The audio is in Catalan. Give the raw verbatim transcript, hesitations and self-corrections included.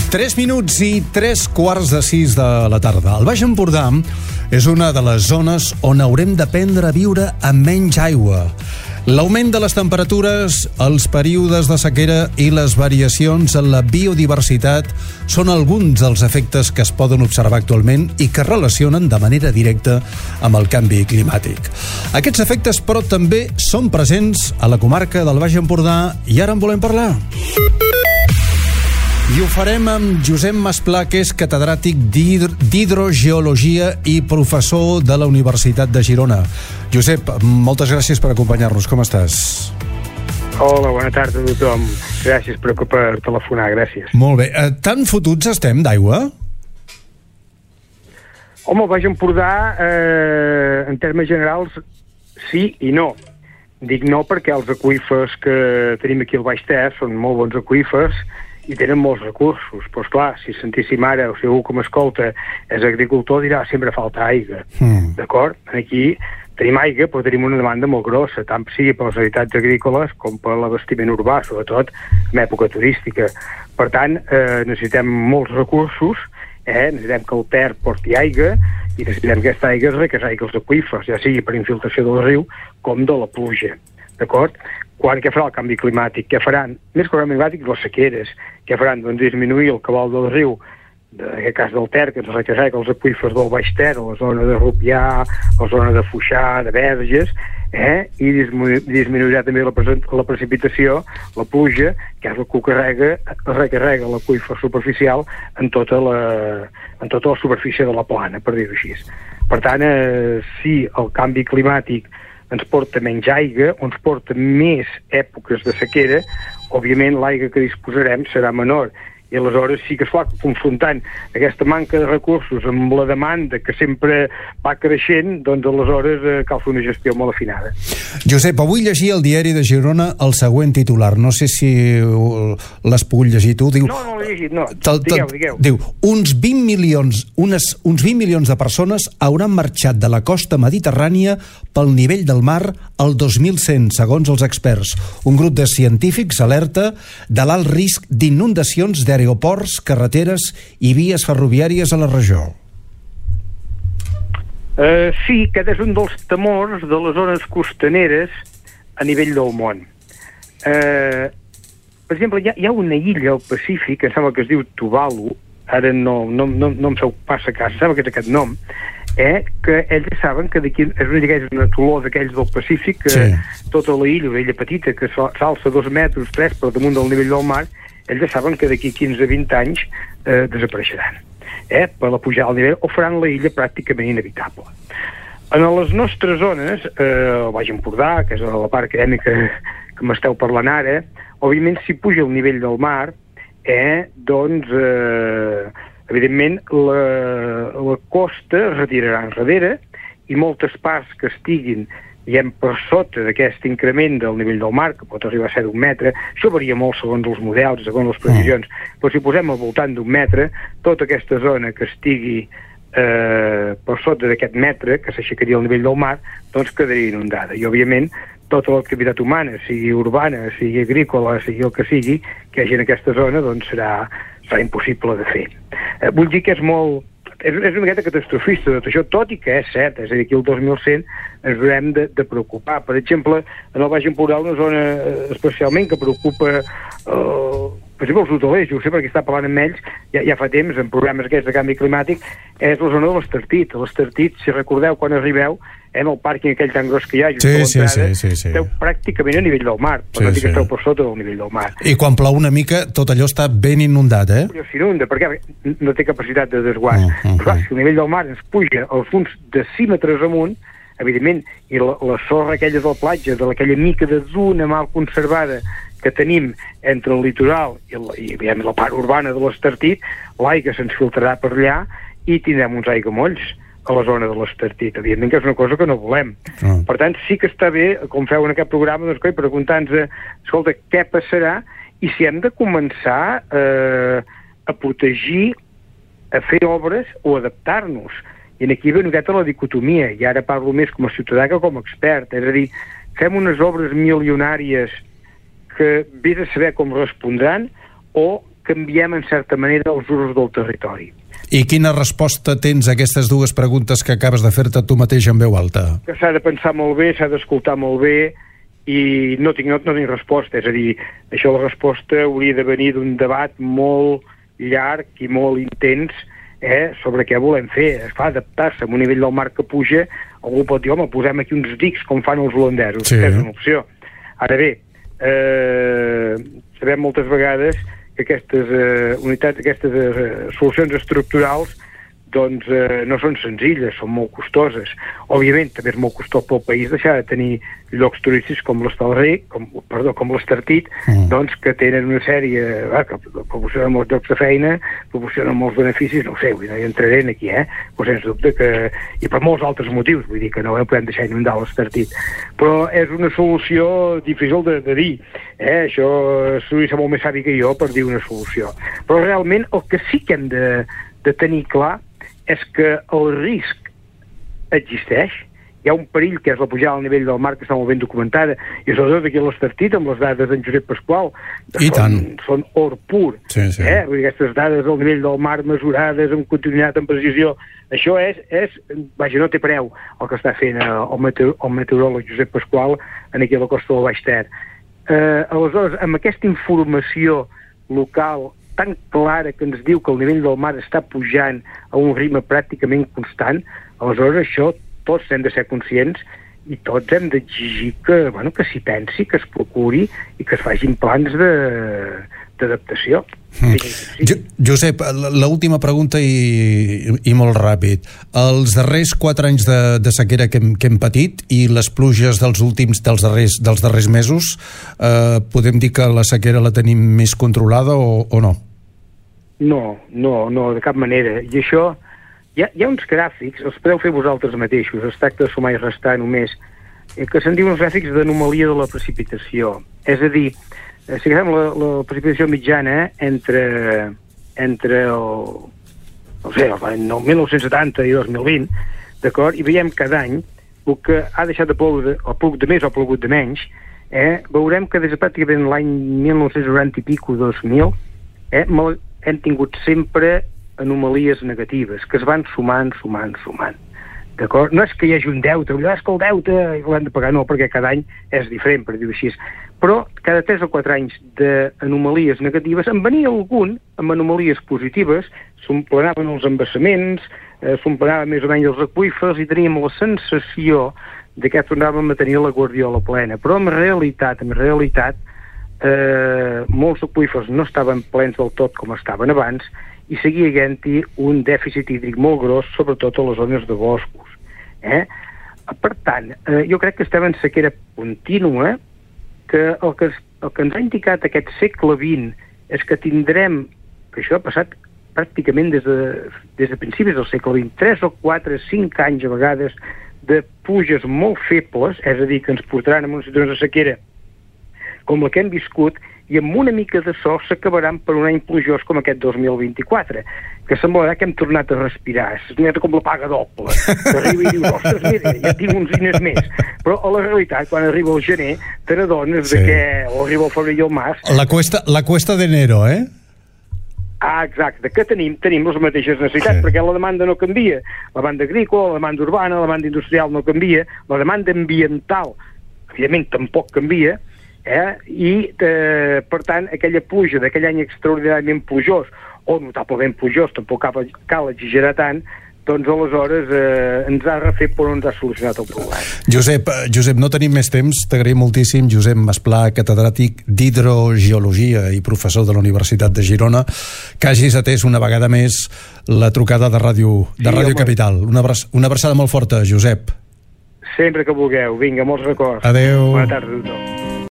tres minuts i tres quarts de sis de la tarda. El Baix Empordà és una de les zones on haurem d'aprendre a viure amb menys aigua. L'augment de les temperatures, els períodes de sequera i les variacions en la biodiversitat són alguns dels efectes que es poden observar actualment i que es relacionen de manera directa amb el canvi climàtic. Aquests efectes, però, també són presents a la comarca del Baix Empordà i ara en volem parlar. I ho farem amb Josep Masplà, que és catedràtic d'Hidrogeologia i professor de la Universitat de Girona. Josep, moltes gràcies per acompanyar-nos. Com estàs? Hola, bona tarda a tothom. Gràcies per, per telefonar, gràcies. Molt bé. Tan fotuts estem d'aigua? Home, el Baix Empordà, eh, en termes generals, sí i no. Dic no perquè els aqüífers que tenim aquí al Baix Ter són molt bons aqüífers i tenen molts recursos, però esclar, si sentíssim ara, o si algú que m'escolta és agricultor, dirà, sempre falta aigua, mm. d'acord? Aquí tenim aigua, però tenim una demanda molt grossa, tant sigui per les habitats agrícoles com per l'abastiment urbà, sobretot en època turística. Per tant, eh, necessitem molts recursos, eh? necessitem que el Ter porti aigua, i necessitem que aquesta aigua es recarregui els aqüífers, ja sigui per infiltració del riu com de la pluja, d'acord? Quan, què farà el canvi climàtic? Què faran? Més que el canvi climàtic, les sequeres. Què faran? Doncs disminuir el cabal del riu, en aquest cas del Ter, que ens recarrega els aqüífers del Baix Ter, a la zona de Rupià, a la zona de Foixà, de Verges, eh? i disminuir, disminuirà també la, la precipitació, la pluja, que és el que carrega, recarrega l'aqüífer superficial en tota, la, en tota la superfície de la plana, per dir-ho així. Per tant, eh, si el canvi climàtic ens porta menys aigua, o ens porta més èpoques de sequera, òbviament l'aigua que disposarem serà menor. I aleshores sí que es fa confrontant aquesta manca de recursos amb la demanda que sempre va creixent, doncs aleshores eh, cal fer una gestió molt afinada. Josep, avui llegia al diari de Girona el següent titular. No sé si l'has pogut llegir tu. Diu, no, no l'he llegit, no. Digueu, digueu. Diu, uns vint milions, unes, uns vint milions de persones hauran marxat de la costa mediterrània pel nivell del mar el dos mil cent, segons els experts. Un grup de científics alerta de l'alt risc d'inundacions de aeroports, carreteres i vies ferroviàries a la regió. Uh, sí, aquest és un dels temors de les zones costaneres a nivell del món. Uh, per exemple, hi ha, hi ha una illa al Pacífic, que em sembla que es diu Tuvalu, ara no, no, no, no em feu pas a casa, sembla que és aquest nom, eh, que ells saben que d'aquí és una illa, és un atoló d'aquells del Pacífic, que sí. Tota la illa, una illa petita, que s'alça dos metres, tres per damunt del nivell del mar, ells ja saben que d'aquí quinze a vint anys eh, desapareixeran, eh, per la pujada al nivell, o faran la illa pràcticament inevitable. En les nostres zones, eh, el Baix Empordà, que és la part acadèmica que m'esteu parlant ara, òbviament si puja el nivell del mar, eh, doncs, eh, evidentment, la, la costa es retirarà enrere i moltes parts que estiguin diguem, per sota d'aquest increment del nivell del mar, que pot arribar a ser d'un metre, això varia molt segons els models, segons les previsions, mm. però si posem al voltant d'un metre, tota aquesta zona que estigui eh, per sota d'aquest metre, que s'aixecaria al nivell del mar, doncs quedaria inundada. I, òbviament, tota l'activitat humana, sigui urbana, sigui agrícola, sigui el que sigui, que hi hagi en aquesta zona, doncs serà, serà impossible de fer. Eh, vull dir que és molt... És, és una miqueta catastrofista tot això, tot i que és cert, és a dir, aquí el dos mil cent ens haurem de, de preocupar. Per exemple, en el Baix Empordà, una zona especialment que preocupa, eh, per exemple, els hotelers, jo ho sé perquè està parlant amb ells ja, ja fa temps, en programes aquests de canvi climàtic, és la zona de l'Estartit. L'Estartit, si recordeu, quan arribeu, en el pàrquing aquell tan gros que hi ha, just sí, a l'entrada, sí, sí, sí, sí. esteu pràcticament a nivell del mar, per sí, tant sí. que esteu per sota del nivell del mar. I quan plou una mica, tot allò està ben inundat, eh? Allò s'inunda, perquè no té capacitat de desguàs. Mm, mm, Però si el nivell del mar ens puja als uns decímetres amunt, evidentment, i la, la sorra aquella del platja, de aquella mica de duna mal conservada que tenim entre el litoral i la, i, i la part urbana de l'Estartit, l'aigua se'ns filtrarà per allà i tindrem uns aiguamolls a la zona de l'Estartit. Evidentment que és una cosa que no volem. Mm. Per tant, sí que està bé, com feu en aquest programa, doncs, preguntar-nos, escolta, què passarà i si hem de començar eh, a protegir, a fer obres o adaptar-nos. I aquí ve una miqueta la dicotomia, i ara parlo més com a ciutadà que com a expert. És a dir, fem unes obres milionàries que vés a saber com respondran, o canviem en certa manera els usos del territori. I quina resposta tens a aquestes dues preguntes que acabes de fer-te tu mateix en veu alta? Que s'ha de pensar molt bé, s'ha d'escoltar molt bé, i no tinc, no, no tinc resposta. És a dir, això la resposta hauria de venir d'un debat molt llarg i molt intens, eh, sobre què volem fer. Es fa adaptar-se a un nivell del mar que puja. Algú pot dir, home, posem aquí uns dics com fan els holandesos. Sí. És una opció. Ara bé, eh, sabem moltes vegades que aquestes eh, unitats, aquestes eh, solucions estructurals doncs eh, no són senzilles, són molt costoses. Òbviament, també és molt costós pel país deixar de tenir llocs turístics com l'Hostalric, com, perdó, com l'Estartit, mm. doncs que tenen una sèrie, eh, que proporcionen molts llocs de feina, proporcionen molts beneficis, no ho sé, vull dir, entraré aquí, eh? Però sens dubte que... I per molts altres motius, vull dir que no ho podem deixar inundar l'Estartit. Però és una solució difícil de, de dir, eh? Això s'hauria de ser molt més savi que jo per dir una solució. Però realment el que sí que hem de, de tenir clar és que el risc existeix. Hi ha un perill que és la pujada al nivell del mar, que està molt ben documentada, i sobretot aquí a l'Estartit, amb les dades d'en Josep Pasqual, I són, tant. són or pur. Sí, sí. Eh? Aquestes dades al nivell del mar mesurades amb continuïtat, amb precisió, això és, és, vaja, no té preu el que està fent el, meteor, el meteoròleg Josep Pasqual en aquí a la costa del Baix Ter. Eh, aleshores, amb aquesta informació local tan clara que ens diu que el nivell del mar està pujant a un ritme pràcticament constant, aleshores això tots hem de ser conscients i tots hem d'exigir que, bueno, que s'hi pensi, que es procuri i que es facin plans d'adaptació. Mm. Sí. Josep, l'última pregunta i, i molt ràpid. Els darrers quatre anys de, de sequera que hem, que hem patit i les pluges dels últims dels darrers, dels darrers mesos, eh, podem dir que la sequera la tenim més controlada o, o no? No, no, no, de cap manera. I això, hi ha, hi ha uns gràfics, els podeu fer vosaltres mateixos, es tracta de sumar i restar només, que se'n diuen uns gràfics d'anomalia de la precipitació. És a dir, si agafem la, la precipitació mitjana entre, entre el, no sé, el mil nou-cents setanta i dos mil vint, d'acord, i veiem cada any el que ha deixat de ploure, o plogut de més o plogut de menys, eh, veurem que des de pràcticament l'any mil nou-cents noranta i pico, dos mil, eh, hem tingut sempre anomalies negatives, que es van sumant, sumant, sumant. D'acord? No és que hi hagi un deute, és que el deute l'hem de pagar, no, perquè cada any és diferent, per dir-ho així. Però cada tres o quatre anys d'anomalies negatives en venia algun amb anomalies positives, s'omplenaven els embassaments, eh, s'omplenaven més o menys els aqüífers i teníem la sensació de que tornàvem a tenir la guardiola plena. Però en realitat, en realitat, eh, molts aqüífers no estaven plens del tot com estaven abans i seguia havent-hi un dèficit hídric molt gros, sobretot a les zones de boscos. Eh? Per tant, eh, jo crec que estem en sequera contínua, que el que, el que ens ha indicat aquest segle vint és que tindrem, que això ha passat pràcticament des de, des de principis del segle vint, tres o quatre, cinc anys a vegades de pluges molt febles, és a dir, que ens portaran en una situació de sequera com la que hem viscut, i amb una mica de sort s'acabaran per un any plujós com aquest dos mil vint-i-quatre, que semblarà que hem tornat a respirar. És una mica com la paga doble, que arriba i dius, ostres, mira, ja tinc uns diners més. Però a la realitat, quan arriba el gener, te n'adones sí. de que o arriba el febrer i el març... La cuesta, la cuesta d'enero, eh? Ah, exacte, que tenim, tenim les mateixes necessitats, sí. perquè la demanda no canvia. La demanda agrícola, la demanda urbana, la demanda industrial no canvia, la demanda ambiental, evidentment, tampoc canvia, eh? i, eh, per tant, aquella pluja d'aquell any extraordinàriament plujós, o notablement plujós, tampoc cal, cal exagerar tant, doncs aleshores eh, ens ha refet però no ens ha solucionat el problema. Josep, Josep, no tenim més temps, t'agraïm moltíssim. Josep Masplà, catedràtic d'Hidrogeologia i professor de la Universitat de Girona, que hagis atès una vegada més la trucada de Ràdio, de sí, Ràdio home. Capital. Una, una abraçada molt forta, Josep. Sempre que vulgueu. Vinga, molts records. Adéu. Bona tarda a tothom.